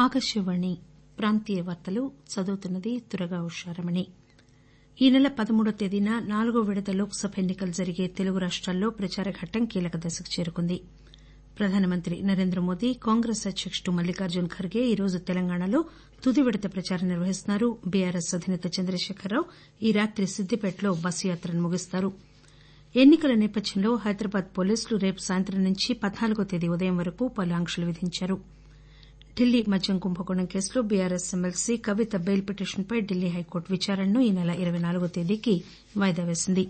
ఆకాశవాణి ప్రాంతీయ వార్తలు చదువుతున్నది దుర్గా ఉషారమణి. ఈ నెల 13వ తేదీన 4వ విడత లోక్ సభ ఎన్నికలు జరిగే తెలుగు రాష్టాల్లో ప్రచార ఘట్టం కీలక దశకు చేరుకుంది. ప్రధానమంత్రి నరేంద్రమోదీ కాంగ్రెస్ అధ్యకుడు మల్లికార్జున్ ఖర్గే ఈరోజు తెలంగాణలో తుది విడత ప్రచారం నిర్వహిస్తున్నారు. బీఆర్ఎస్ అధినేత చంద్రశేఖరరావు ఈ రాత్రి సిద్దిపేటలో బస్సు యాత్రను ముగిస్తారు. ఎన్నికల నేపథ్యంలో హైదరాబాద్ పోలీసులు రేపు సాయంత్రం నుంచి 14వ తేదీ ఉదయం వరకు పలు ఆంక్షలు విధించారు. ఢిల్లీ మద్యం కుంభకోణం కేసులో బీఆర్ఎస్ ఎమ్మెల్సీ కవిత బెయిల్ పిటిషన్పై ఢిల్లీ హైకోర్టు విచారణను ఈ నెల 24వ తేదీకి వాయిదా వేసింది.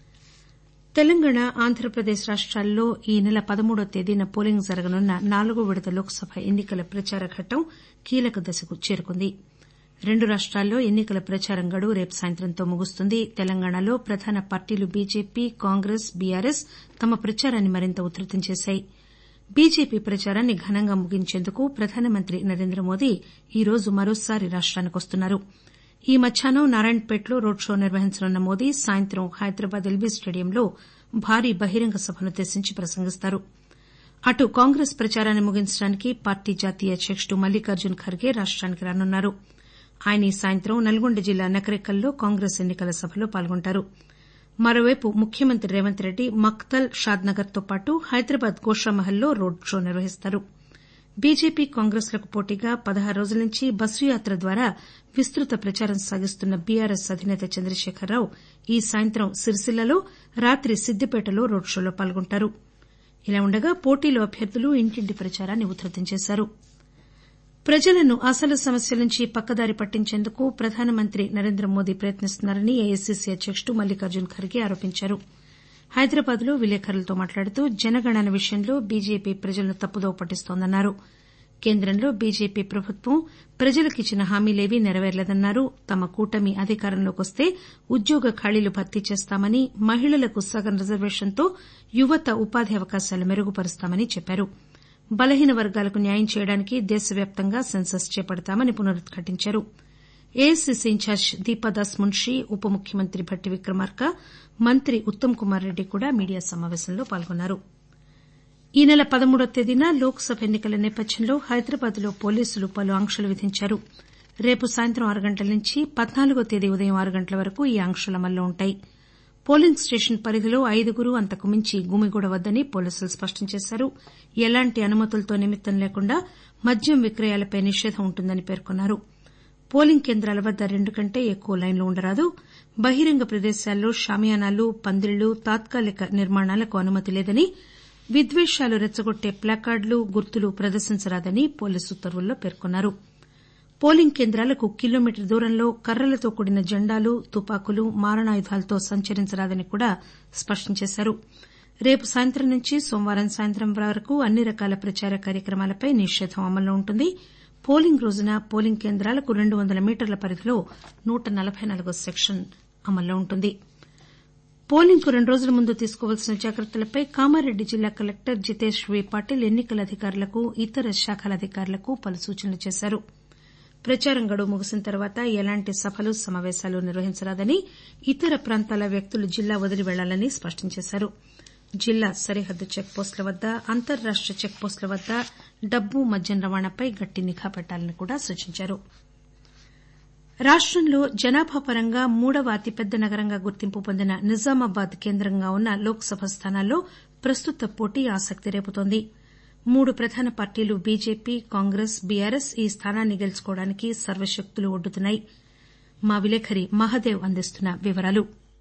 తెలంగాణ ఆంధ్రప్రదేశ్ రాష్టాల్లో ఈ నెల 13వ తేదీన పోలింగ్ జరగనున్న 4వ విడత లోక్ సభ ఎన్నికల ప్రచార ఘట్టం కీలక దశకు చేరుకుంది. రెండు రాష్టాల్లో ఎన్నికల ప్రచారం గడువు రేపు సాయంత్రంతో ముగుస్తుంది. తెలంగాణలో ప్రధాన పార్టీలు బీజేపీ, కాంగ్రెస్, బీఆర్ఎస్ తమ ప్రచారాన్ని మరింత ఉధృతం చేశాయి. బీజేపీ ప్రచారాన్ని ఘనంగా ముగించేందుకు ప్రధానమంత్రి నరేంద్రమోదీ ఈరోజు మరోసారి రాష్టానికి వస్తున్నారు. ఈ మధ్యాహ్నం నారాయణపేటలో రోడ్ షో నిర్వహించనున్న మోదీ సాయంత్రం హైదరాబాద్ ఎల్బీ స్టేడియంలో భారీ బహిరంగ సభనుద్దేశించి ప్రసంగిస్తారు. అటు కాంగ్రెస్ ప్రచారాన్ని ముగించడానికి పార్టీ జాతీయ అధ్యకుడు మల్లికార్జున్ ఖర్గే రాష్టానికి రానున్నారు. ఆయన ఈ సాయంత్రం నల్గొండ జిల్లా నకరేకల్లో కాంగ్రెస్ ఎన్నికల సభలో పాల్గొంటారు. మరోవైపు ముఖ్యమంత్రి రేవంత్ రెడ్డి మక్తల్, షాద్నగర్ తో పాటు హైదరాబాద్ గోషామహల్లో రోడ్ షో నిర్వహిస్తారు. బీజేపీ కాంగ్రెస్ లకు పోటీగా 16 రోజుల నుంచి బస్సు యాత్ర ద్వారా విస్తృత ప్రచారం సాగిస్తున్న బీఆర్ఎస్ అధినేత చంద్రశేఖరరావు ఈ సాయంత్రం సిరిసిల్లలో, రాత్రి సిద్దిపేటలో రోడ్ షోలో పాల్గొంటారు. ఇలా ఉండగా పోటీలో అభ్యర్థులు ఇంటింటి ప్రచారాన్ని ఉధృతం చేశారు. ప్రజలను అసలు సమస్యల నుంచి పక్కదారి పట్టించేందుకు ప్రధానమంత్రి నరేంద్రమోదీ ప్రయత్నిస్తున్నారని ఏఐసీసీ అధ్యకుడు మల్లికార్జున్ ఖర్గే ఆరోపించారు. హైదరాబాద్ లో విలేకరులతో మాట్లాడుతూ జనగణన విషయంలో బీజేపీ ప్రజలను తప్పుదోవ పట్టిస్తోందన్నారు. కేంద్రంలో బీజేపీ ప్రభుత్వం ప్రజలకిచ్చిన హామీలేవీ నెరవేరలేదన్నారు. తమ కూటమి అధికారంలోకి వస్తే ఉద్యోగ ఖాళీలు భర్తీ చేస్తామని, మహిళలకు సగం రిజర్వేషన్తో యువత ఉపాధి అవకాశాలు మెరుగుపరుస్తామని చెప్పారు. బలహీన వర్గాలకు న్యాయం చేయడానికి దేశవ్యాప్తంగా సెన్సస్ చేపడతామని పునరుద్ఘాటించారు. ఏఐసీసీ ఇన్ఛార్జ్ దీపాదాస్ మున్షీ, ఉప ముఖ్యమంత్రి భట్టి విక్రమార్క, మంత్రి ఉత్తమ్ కుమార్ రెడ్డి కూడా మీడియా సమావేశంలో పాల్గొన్నారు. ఈ నెల 13వ తేదీన లోక్ సభ ఎన్నికల నేపథ్యంలో హైదరాబాద్ లో పోలీసులు పలు ఆంక్షలు విధించారు. రేపు సాయంత్రం 6 గంటల నుంచి 14వ తేదీ ఉదయం 6 గంటల వరకు ఈ ఆంక్షలు అమల్లో ఉంటాయి. పోలింగ్ స్టేషన్ పరిధిలో 5 అంతకు మించి గుమిగూడవద్దని పోలీసులు స్పష్టం చేశారు. ఎలాంటి అనుమతులతో నిమిత్తం లేకుండా మద్యం విక్రయాలపై నిషేధం ఉంటుందని పేర్కొన్నారు. పోలింగ్ కేంద్రాల వద్ద 2 కంటే ఎక్కువ లైన్లు ఉండరాదు. బహిరంగ ప్రదేశాల్లో షామియానాలు, పందిళ్లు, తాత్కాలిక నిర్మాణాలకు అనుమతి లేదని, విద్వేషాలు రెచ్చగొట్టే ప్లాకార్డులు, గుర్తులు ప్రదర్శించరాదని పోలీసు ఉత్తర్వుల్లో పేర్కొన్నారు. పోలింగ్ కేంద్రాలకు కిలోమీటర్ దూరంలో కర్రలతో కూడిన జెండాలు, తుపాకులు, మారణాయుధాలతో సంచరించరాదని కూడా స్పష్టం చేశారు. రేపు సాయంత్రం నుంచి సోమవారం సాయంత్రం వరకు అన్ని రకాల ప్రచార కార్యక్రమాలపై నిషేధం అమల్లో ఉంటుంది. పోలింగ్ రోజున పోలింగ్ కేంద్రాలకు 200 మీటర్ల పరిధిలో 144వ సెక్షన్ అమల్లో ఉంటుంది. పోలింగ్ కు 2 రోజుల ముందు తీసుకోవాల్సిన జాగ్రత్తలపై కామారెడ్డి జిల్లా కలెక్టర్ జితేష్ వి పాటిల్ ఎన్నికల అధికారులకు, ఇతర శాఖల అధికారులకు పలు సూచనలు చేశారు. ప్రచారం గడువు ముగిసిన తర్వాత ఎలాంటి సభలు, సమావేశాలు నిర్వహించరాదని, ఇతర ప్రాంతాల వ్యక్తులు జిల్లా వదిలి వెళ్లాలని స్పష్టం చేశారు. జిల్లా సరిహద్దు చెక్ పోస్టుల వద్ద, అంతర్రాష్ట చెక్ పోస్టుల వద్ద డబ్బు, మద్యం రవాణాపై గట్టి నిఘా పెట్టాలని కూడా సూచించారు. రాష్టంలో జనాభా పరంగా 3వ అతిపెద్ద నగరంగా గుర్తింపు పొందిన నిజామాబాద్ కేంద్రంగా ఉన్న లోక్ సభ స్థానాల్లో ప్రస్తుత పోటీ ఆసక్తి రేపుతోంది. 3 ప్రధాన పార్టీలు బీజేపీ, కాంగ్రెస్, బీఆర్ఎస్ ఈ స్థానాన్ని గెలుచుకోవడానికి సర్వశక్తులు ఒడ్డుతున్నాయి. మా విలేకరి మహదేవ్ అందిస్తున్న వివరాలు.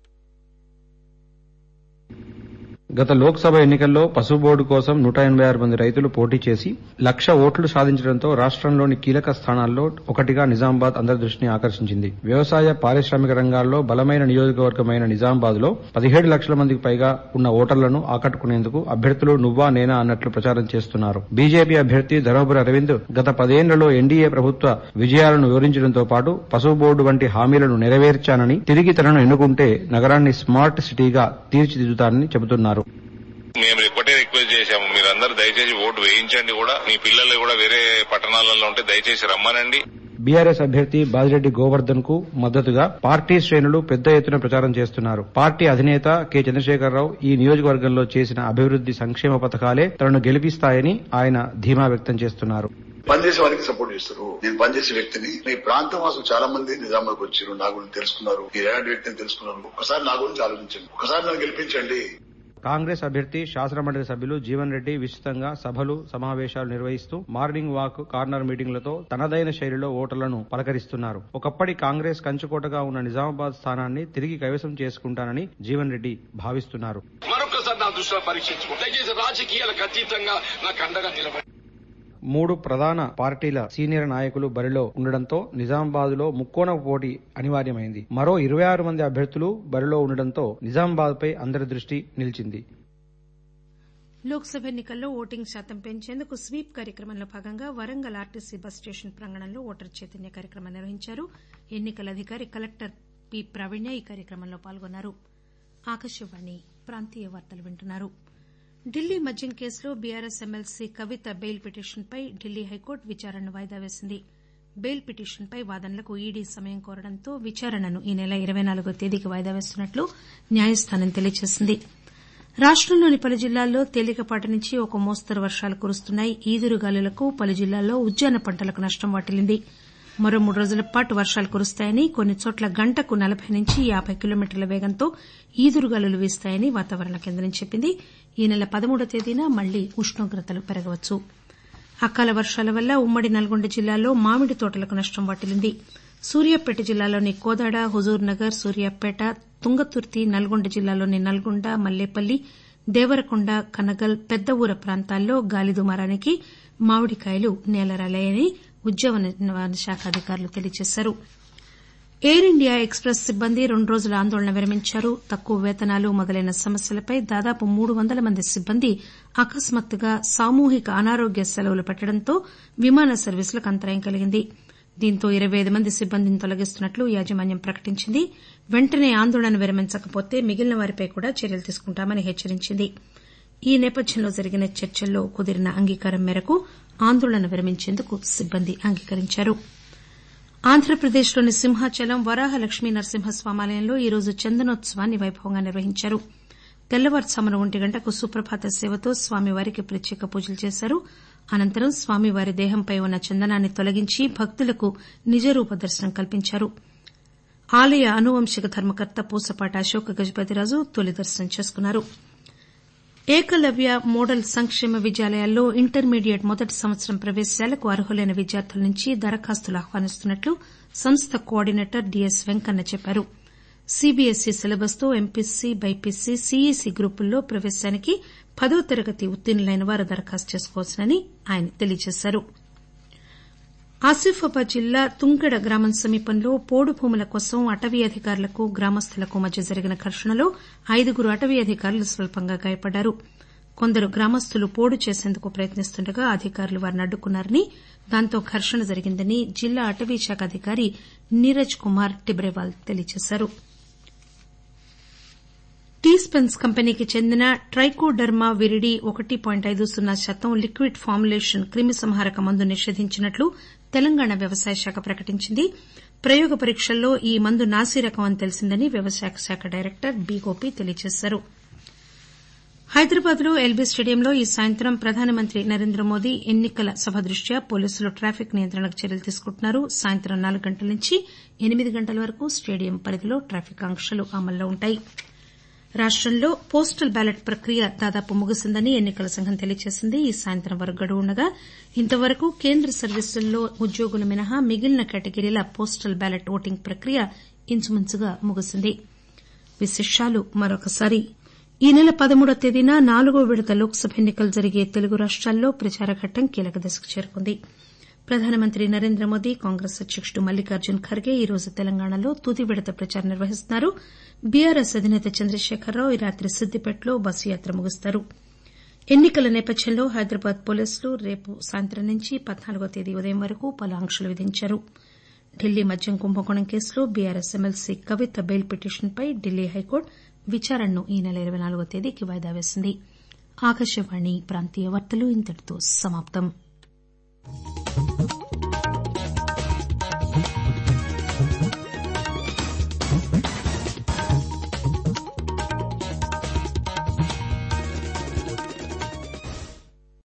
గత లోక్ సభ ఎన్నికల్లో పసుపు బోర్డు కోసం 186 మంది రైతులు పోటీ చేసి 1,00,000 ఓట్లు సాధించడంతో రాష్టంలోని కీలక స్థానాల్లో ఒకటిగా నిజామాబాద్ అందరి దృష్టిని ఆకర్షించింది. వ్యవసాయ, పారిశ్రామిక రంగాల్లో బలమైన నియోజకవర్గమైన నిజామాబాద్ లో 17 లక్షల మందికి పైగా ఉన్న ఓటర్లను ఆకట్టుకునేందుకు అభ్యర్థులు నువ్వా నేనా అన్నట్లు ప్రచారం చేస్తున్నారు. బీజేపీ అభ్యర్థి ధర్మపురి అరవింద్ గత 10 ఏళ్లలో ఎన్డీఏ ప్రభుత్వ విజయాలను వివరించడంతో పాటు పసుపు బోర్డు వంటి హామీలను నెరవేర్చానని, తిరిగి తనను ఎన్నుకుంటే నగరాన్ని స్మార్ట్ సిటీగా తీర్చిదిద్దుతానని చెబుతున్నారు. మేము ఒకటే రిక్వెస్ట్ చేశాము, మీరందరూ దయచేసి ఓటు వేయించండి. కూడా మీ పిల్లలు కూడా వేరే పట్టణాలలో ఉంటే దయచేసి రమ్మనండి. బీఆర్ఎస్ అభ్యర్థి బాజిరెడ్డి గోవర్ధన్ కు మద్దతుగా పార్టీ శ్రేణులు పెద్ద ఎత్తున ప్రచారం చేస్తున్నారు. పార్టీ అధినేత కె చంద్రశేఖరరావు ఈ నియోజకవర్గంలో చేసిన అభివృద్ది సంక్షేమ పథకాలే తనను గెలిపిస్తాయని ఆయన ధీమా వ్యక్తం చేస్తున్నారు. పనిచేసే వారికి సపోర్ట్ చేస్తారు. నేను పనిచేసే వ్యక్తిని, ఈ ప్రాంతం వాసులు చాలా మంది నిజామాబాద్కి వచ్చారు, నా గురించి తెలుసుకున్నారు, ఈ ఎలాంటి వ్యక్తిని తెలుసుకున్నారు. ఒకసారి నా గురించి ఆలోచించండి, ఒకసారి నన్ను గెలిపించండి. కాంగ్రెస్ అభ్యర్థి శాసనమండలి సభ్యులు జీవన్ రెడ్డి విస్తృతంగా సభలు, సమావేశాలు నిర్వహిస్తూ మార్నింగ్ వాక్, కార్నర్ మీటింగ్లతో తనదైన శైలిలో ఓటర్లను పలకరిస్తున్నారు. ఒకప్పటి కాంగ్రెస్ కంచుకోటగా ఉన్న నిజామాబాద్ స్థానాన్ని తిరిగి కైవసం చేసుకుంటానని జీవన్ రెడ్డి భావిస్తున్నారు. మరొకసారి నా దృష్టిలో పరీక్షించుకుంటే రాజకీయాలకు అతీతంగా నాకు అండగా నిలబడి 3 ప్రధాన పార్టీల సీనియర్ నాయకులు బరిలో ఉండడంతో నిజామాబాద్లో ముక్కోణపు పోటీ అనివార్యమైంది. మరో 26 మంది అభ్యర్థులు బరిలో ఉండడంతో నిజామాబాద్పై అందరి దృష్టి నిలిచింది. లోక్సభ ఎన్నికల్లో ఓటింగ్ శాతం పెంచేందుకు స్వీప్ కార్యక్రమంలో భాగంగా వరంగల్ ఆర్టీసీ బస్ స్టేషన్ ప్రాంగణంలో ఓటర్ చైతన్య కార్యక్రమం నిర్వహించారు. ఎన్నికల అధికారి కలెక్టర్ పి ప్రవీణ్య ఈ కార్యక్రమంలో పాల్గొన్నారు. ఆకాశవాణి ప్రాంతీయ వార్తలు వింటున్నారు. ఢిల్లీ మద్యం కేసులో బీఆర్ఎస్ ఎమ్మెల్సీ కవిత బెయిల్ పిటిషన్పై ఢిల్లీ హైకోర్టు విచారణను వాయిదా వేసింది. బెయిల్ పిటిషన్పై వాదనలకు ఈడీ సమయం కోరడంతో విచారణను ఈ నెల 24వ తేదీకి వాయిదా వేస్తున్నట్లు న్యాయస్థానం తెలియజేసింది. రాష్టంలోని పలు జిల్లాల్లో తేలికపాటి నుంచి ఒక మోస్తరు వర్షాలు కురుస్తున్నాయి. ఈదురుగాలులకు పలు జిల్లాల్లో ఉద్యాన పంటలకు నష్టం వాటిల్లింది. మరో 3 రోజుల పాటు వర్షాలు కురుస్తాయని, కొన్ని చోట్ల గంటకు 40 నుంచి 50 కిలోమీటర్ల వేగంతో ఈదురుగాలులు వీస్తాయని వాతావరణ కేంద్రం చెప్పింది. ఈ నెల 13వ తేదీన మళ్లీ ఉష్ణోగ్రతలు పెరగవచ్చు. అకాల వర్షాల వల్ల ఉమ్మడి నల్గొండ జిల్లాలో మామిడి తోటలకు నష్టం వాటిల్లింది. సూర్యాపేట జిల్లాలోని కోదాడ, హుజూర్ నగర్, సూర్యాపేట, తుంగతుర్తి, నల్గొండ జిల్లాలోని నల్గొండ, మల్లేపల్లి, దేవరకొండ, కనగల్, పెద్ద ఊర ప్రాంతాల్లో గాలి దుమారానికి మామిడికాయలు నేలరాలాయని ఉద్యానవన శాఖ అధికారులు తెలియజేశారు. ఎయిర్ ఇండియా ఎక్స్ప్రెస్ సిబ్బంది 2 రోజుల ఆందోళన విరమించారు. తక్కువ వేతనాలు మొదలైన సమస్యలపై దాదాపు 300 మంది సిబ్బంది అకస్మాత్తుగా సామూహిక అనారోగ్య సెలవులు పెట్టడంతో విమాన సర్వీసులకు అంతరాయం కలిగింది. దీంతో 25 మంది సిబ్బందిని తొలగిస్తున్నట్లు యాజమాన్యం ప్రకటించింది. వెంటనే ఆందోళన విరమించకపోతే మిగిలిన వారిపై కూడా చర్యలు తీసుకుంటామని హెచ్చరించింది. ఈ నేపథ్యంలో జరిగిన చర్చల్లో కుదిరిన అంగీకారం మేరకు ఆందోళన విరమించేందుకు సిబ్బంది అంగీకరించారు. ఆంధ్రప్రదేశ్లోని సింహాచలం వరాహ లక్ష్మీ నరసింహస్వామాలయంలో ఈరోజు చందనోత్సవాన్ని వైభవంగా నిర్వహించారు. తెల్లవారుజామున 1 గంటకు సుప్రభాత సేవతో స్వామివారికి ప్రత్యేక పూజలు చేశారు. అనంతరం స్వామివారి దేహంపై ఉన్న చందనాన్ని తొలగించి భక్తులకు నిజరూప దర్శనం కల్పించారు. ఆలయ అనువంశిక ధర్మకర్త పూసపాటి అశోక గజపతిరాజు తొలి దర్శనం చేసుకున్నారు. ఏకలవ్య మోడల్ సంక్షేమ విద్యాలయాల్లో ఇంటర్మీడియట్ మొదటి సంవత్సరం ప్రవేశాలకు అర్హులైన విద్యార్థుల నుంచి దరఖాస్తులు ఆహ్వానిస్తున్నట్లు సంస్థ కోఆర్డినేటర్ డీఎస్ వెంకన్న చెప్పారు. సీబీఎస్ఈ సిలబస్ తో ఎంపీసీ, బైపీసీ, సీఈసీ గ్రూపుల్లో ప్రవేశానికి 10వ తరగతి ఉత్తీర్ణులైన వారు దరఖాస్తు చేసుకోవచ్చునని ఆయన తెలియజేశారు. ఆసిఫాబాద్ జిల్లా తుంగెడ గ్రామం సమీపంలో పోడు భూముల కోసం అటవీ అధికారులకు, గ్రామస్తులకు మధ్య జరిగిన ఘర్షణలో 5 అటవీ అధికారులు స్వల్పంగా గాయపడ్డారు. కొందరు గ్రామస్తులు పోడు చేసేందుకు ప్రయత్నిస్తుండగా అధికారులు వారిని అడ్డుకున్నారని, దాంతో ఘర్షణ జరిగిందని జిల్లా అటవీ శాఖ అధికారి నీరజ్ కుమార్ టిబ్రేవాల్ తెలియజేశారు. టీస్పెన్స్ కంపెనీకి చెందిన ట్రైకోడర్మా విరిడి 1.50% లిక్విడ్ ఫార్ములేషన్ క్రిమి సంహారక మందు నిషేధించినట్లు తెలంగాణ వ్యవసాయ శాఖ ప్రకటించింది. ప్రయోగ పరీక్షల్లో ఈ మందు నాసిరకం అని తెలిసిందని వ్యవసాయ శాఖ డైరెక్టర్ బి గోపి తెలియజేశారు. హైదరాబాద్ లో ఎల్బీ స్టేడియంలో ఈ సాయంత్రం ప్రధానమంత్రి నరేంద్ర మోదీ ఎన్నికల సభ దృష్ట్యా పోలీసులు ట్రాఫిక్ నియంత్రణకు చర్యలు తీసుకుంటున్నారు. సాయంత్రం 4 గంటల నుంచి 8 గంటల వరకు స్టేడియం పరిధిలో ట్రాఫిక్ ఆంక్షలు అమల్లో ఉంటాయి. రాష్టంలో పోస్టల్ బ్యాలెట్ ప్రక్రియ దాదాపు ముగిసిందని ఎన్నికల సంఘం తెలియజేసింది. ఈ సాయంత్రం వరకు గడువు ఉండగా ఇంతవరకు కేంద్ర సర్వీసుల్లో ఉద్యోగులు మినహా మిగిలిన కేటగిరీల పోస్టల్ బ్యాలెట్ ఓటింగ్ ప్రక్రియ ఇంచుమించుగా ముగిసింది. విశేషాలు మరొకసారి. ఈ నెల 13వ తేదీన 4వ విడత లోక్సభ ఎన్నికలు జరిగే తెలుగు రాష్ట్రాల్లో ప్రచార ఘట్టం కీలక దశకు చేరుకుంది. ప్రధానమంత్రి నరేంద్ర మోదీ, కాంగ్రెస్ అధ్యకుడు మల్లికార్జున్ ఖర్గే ఈరోజు తెలంగాణలో తుది విడత ప్రచారం నిర్వహిస్తున్నారు. బీఆర్ఎస్ అధినేత చంద్రశేఖరరావు ఈ రాత్రి సిద్దిపేటలో బస్సు యాత్ర ముగిస్తారు. ఎన్నికల నేపథ్యంలో హైదరాబాద్ పోలీసులు రేపు సాయంత్రం నుంచి 14వ తేదీ ఉదయం వరకు పలు ఆంక్షలు విధించారు. ఢిల్లీ మద్యం కుంభకోణం కేసులో బీఆర్ఎస్ ఎమ్మెల్సీ కవిత బెయిల్ పిటిషన్పై ఢిల్లీ హైకోర్టు విచారణను ఈ నెల 24వ తేదీకి వాయిదా వేసింది. ఆకాశవాణి ప్రాంతీయ వార్తలు ఇంతటితో సమాప్తం.